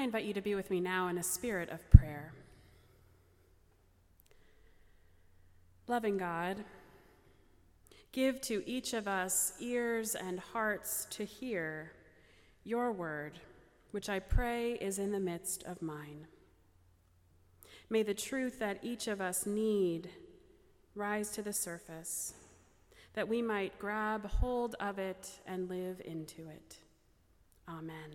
I invite you to be with me now in a spirit of prayer. Loving God, give to each of us ears and hearts to hear your word, which I pray is in the midst of mine. May the truth that each of us need rise to the surface, that we might grab hold of it and live into it. Amen.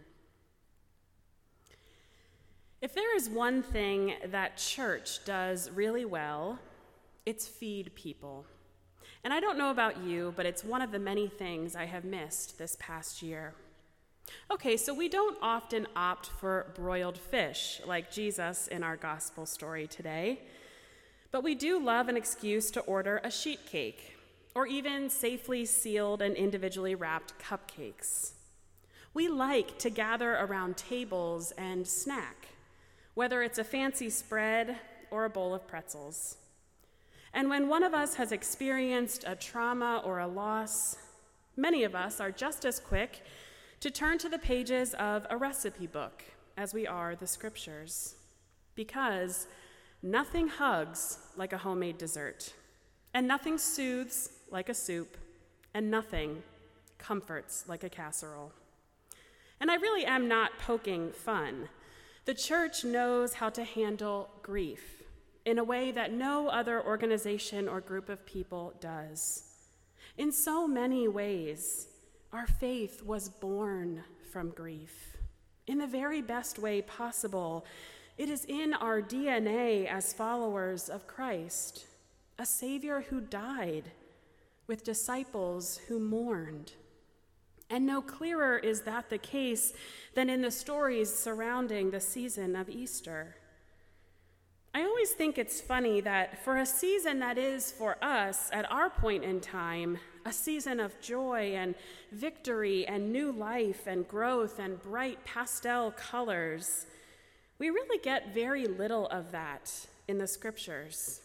If there is one thing that church does really well, it's feed people. And I don't know about you, but it's one of the many things I have missed this past year. Okay, so we don't often opt for broiled fish like Jesus in our gospel story today, but we do love an excuse to order a sheet cake or even safely sealed and individually wrapped cupcakes. We like to gather around tables and snack, whether it's a fancy spread or a bowl of pretzels. And when one of us has experienced a trauma or a loss, many of us are just as quick to turn to the pages of a recipe book as we are the scriptures, because nothing hugs like a homemade dessert, and nothing soothes like a soup, and nothing comforts like a casserole. And I really am not poking fun. The church knows how to handle grief in a way that no other organization or group of people does. In so many ways, our faith was born from grief. In the very best way possible, it is in our DNA as followers of Christ, a Savior who died, with disciples who mourned. And no clearer is that the case than in the stories surrounding the season of Easter. I always think it's funny that for a season that is for us, at our point in time, a season of joy and victory and new life and growth and bright pastel colors, we really get very little of that in the scriptures.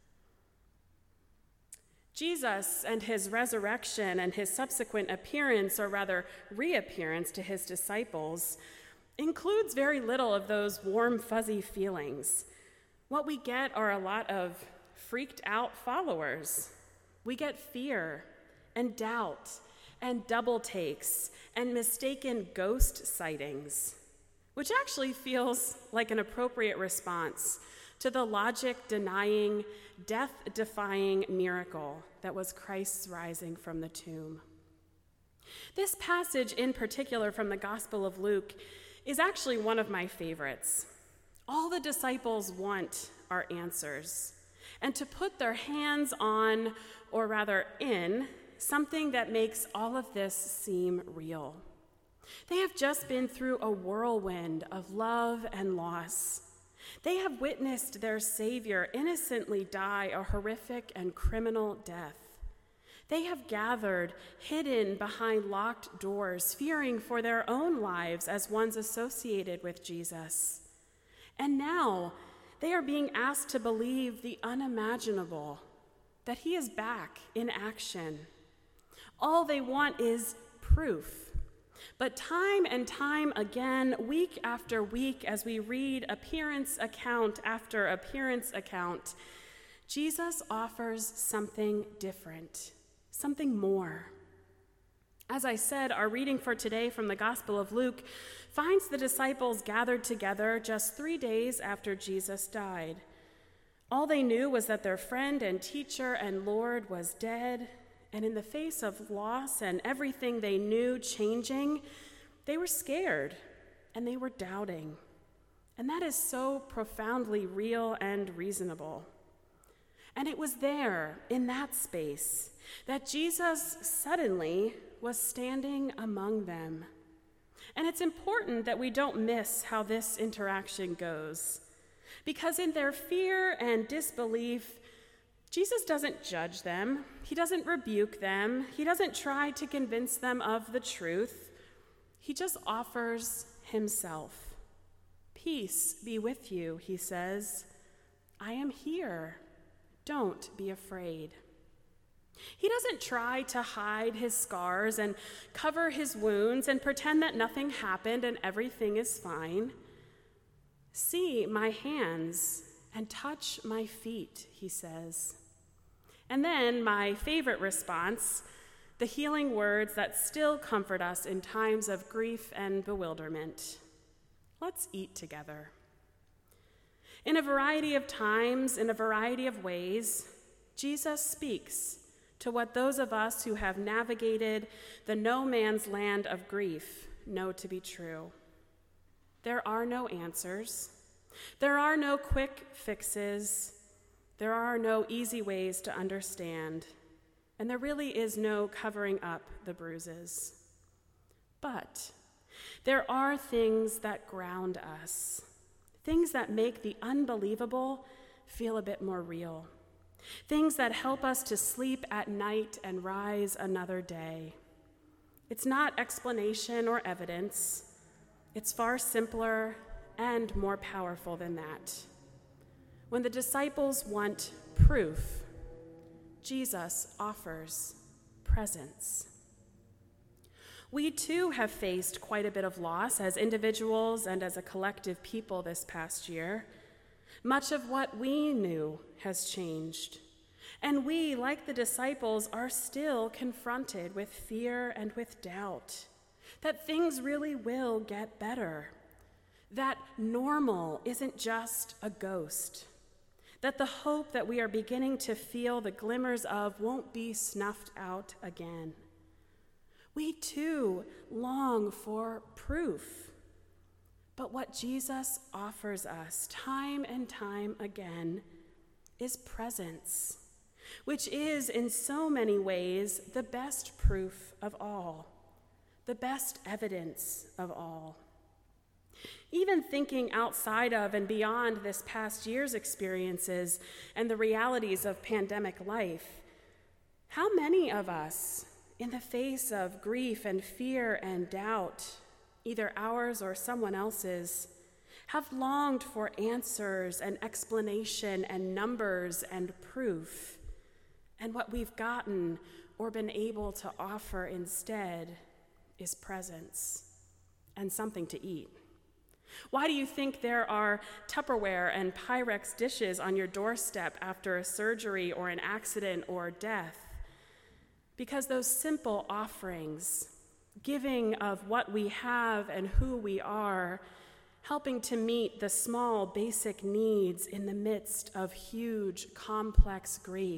Jesus and his resurrection and his subsequent appearance, or rather reappearance to his disciples, includes very little of those warm, fuzzy feelings. What we get are a lot of freaked out followers. We get fear and doubt and double takes and mistaken ghost sightings, which actually feels like an appropriate response to the logic-denying, death-defying miracle that was Christ's rising from the tomb. This passage in particular from the Gospel of Luke is actually one of my favorites. All the disciples want are answers, and to put their hands on, or rather in, something that makes all of this seem real. They have just been through a whirlwind of love and loss. They have witnessed their Savior innocently die a horrific and criminal death. They have gathered, hidden behind locked doors, fearing for their own lives as ones associated with Jesus. And now they are being asked to believe the unimaginable, that he is back in action. All they want is proof. But time and time again, week after week, as we read appearance account after appearance account, Jesus offers something different, something more. As I said, our reading for today from the Gospel of Luke finds the disciples gathered together just 3 days after Jesus died. All they knew was that their friend and teacher and Lord was dead, and in the face of loss and everything they knew changing, they were scared and they were doubting. And that is so profoundly real and reasonable. And it was there, in that space, that Jesus suddenly was standing among them. And it's important that we don't miss how this interaction goes, because in their fear and disbelief, Jesus doesn't judge them. He doesn't rebuke them. He doesn't try to convince them of the truth. He just offers himself. Peace be with you, he says. I am here. Don't be afraid. He doesn't try to hide his scars and cover his wounds and pretend that nothing happened and everything is fine. "See my hands and touch my feet," he says. And then my favorite response, the healing words that still comfort us in times of grief and bewilderment. "Let's eat together." In a variety of times, in a variety of ways, Jesus speaks to what those of us who have navigated the no man's land of grief know to be true. There are no answers. There are no quick fixes. There are no easy ways to understand. And there really is no covering up the bruises. But there are things that ground us, things that make the unbelievable feel a bit more real, things that help us to sleep at night and rise another day. It's not explanation or evidence. It's far simpler and more powerful than that. When the disciples want proof, Jesus offers presence. We too have faced quite a bit of loss as individuals and as a collective people this past year. Much of what we knew has changed. And we, like the disciples, are still confronted with fear and with doubt that things really will get better, that normal isn't just a ghost, that the hope that we are beginning to feel the glimmers of won't be snuffed out again. We too long for proof. But what Jesus offers us time and time again is presence, which is in so many ways the best proof of all, the best evidence of all. Even thinking outside of and beyond this past year's experiences and the realities of pandemic life, how many of us, in the face of grief and fear and doubt, either ours or someone else's, have longed for answers and explanation and numbers and proof, and what we've gotten or been able to offer instead is presence and something to eat? Why do you think there are Tupperware and Pyrex dishes on your doorstep after a surgery or an accident or death? Because those simple offerings, giving of what we have and who we are, helping to meet the small basic needs in the midst of huge, complex grief,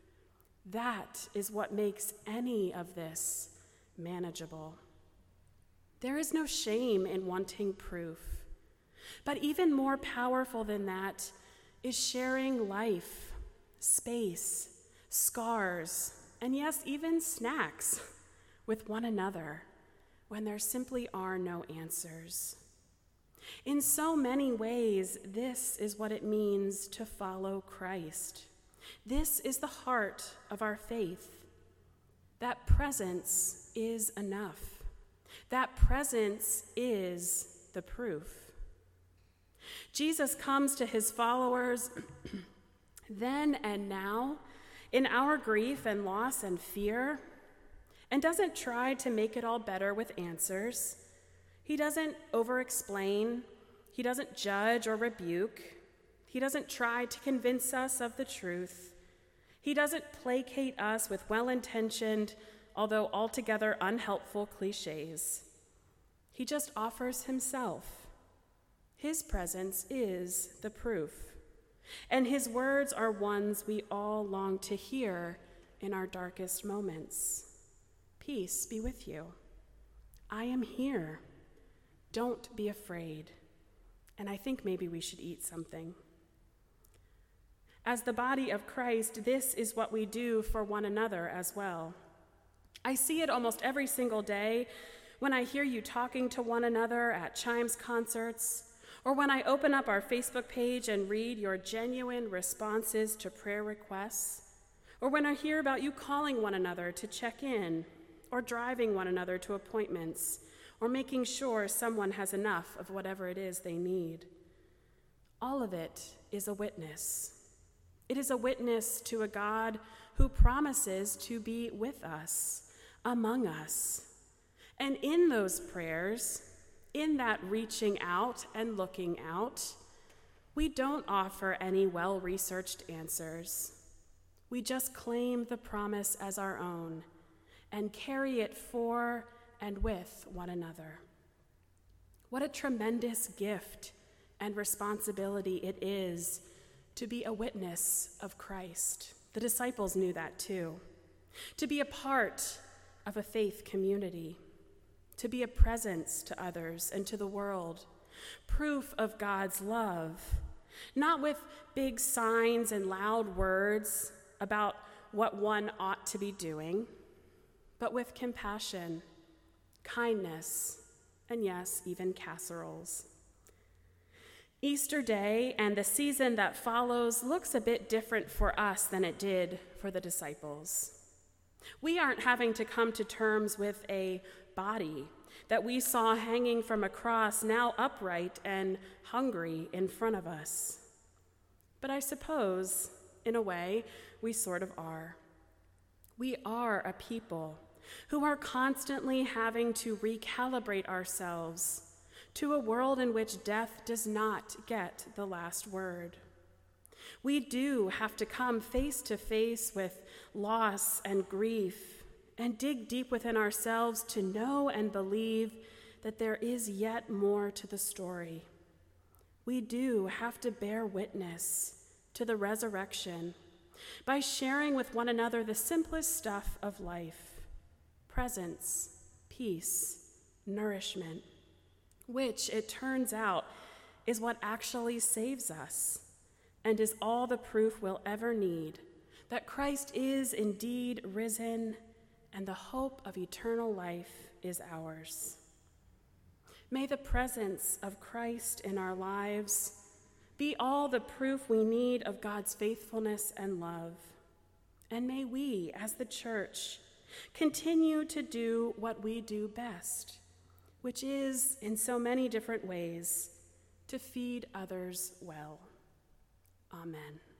that is what makes any of this manageable. There is no shame in wanting proof. But even more powerful than that is sharing life, space, scars, and yes, even snacks with one another when there simply are no answers. In so many ways, this is what it means to follow Christ. This is the heart of our faith. That presence is enough. That presence is the proof. Jesus comes to his followers then and now in our grief and loss and fear, and doesn't try to make it all better with answers. He doesn't over-explain. He doesn't judge or rebuke. He doesn't try to convince us of the truth. He doesn't placate us with well-intentioned, although altogether unhelpful cliches. He just offers himself. His presence is the proof, and his words are ones we all long to hear in our darkest moments. Peace be with you. I am here. Don't be afraid. And I think maybe we should eat something. As the body of Christ, this is what we do for one another as well. I see it almost every single day when I hear you talking to one another at Chimes concerts, or when I open up our Facebook page and read your genuine responses to prayer requests, or when I hear about you calling one another to check in, or driving one another to appointments, or making sure someone has enough of whatever it is they need. All of it is a witness. It is a witness to a God who promises to be with us, among us. And in those prayers, in that reaching out and looking out, we don't offer any well-researched answers. We just claim the promise as our own and carry it for and with one another. What a tremendous gift and responsibility it is to be a witness of Christ. The disciples knew that too. To be a part of a faith community, to be a presence to others and to the world, proof of God's love, not with big signs and loud words about what one ought to be doing, but with compassion, kindness, and yes, even casseroles. Easter Day and the season that follows looks a bit different for us than it did for the disciples. We aren't having to come to terms with a body that we saw hanging from a cross, now upright and hungry in front of us. But I suppose, in a way, we sort of are. We are a people who are constantly having to recalibrate ourselves to a world in which death does not get the last word. We do have to come face to face with loss and grief and dig deep within ourselves to know and believe that there is yet more to the story. We do have to bear witness to the resurrection by sharing with one another the simplest stuff of life: presence, peace, nourishment, which, it turns out, is what actually saves us and is all the proof we'll ever need that Christ is indeed risen and the hope of eternal life is ours. May the presence of Christ in our lives be all the proof we need of God's faithfulness and love. And may we, as the church, continue to do what we do best, which is, in so many different ways, to feed others well. Amen.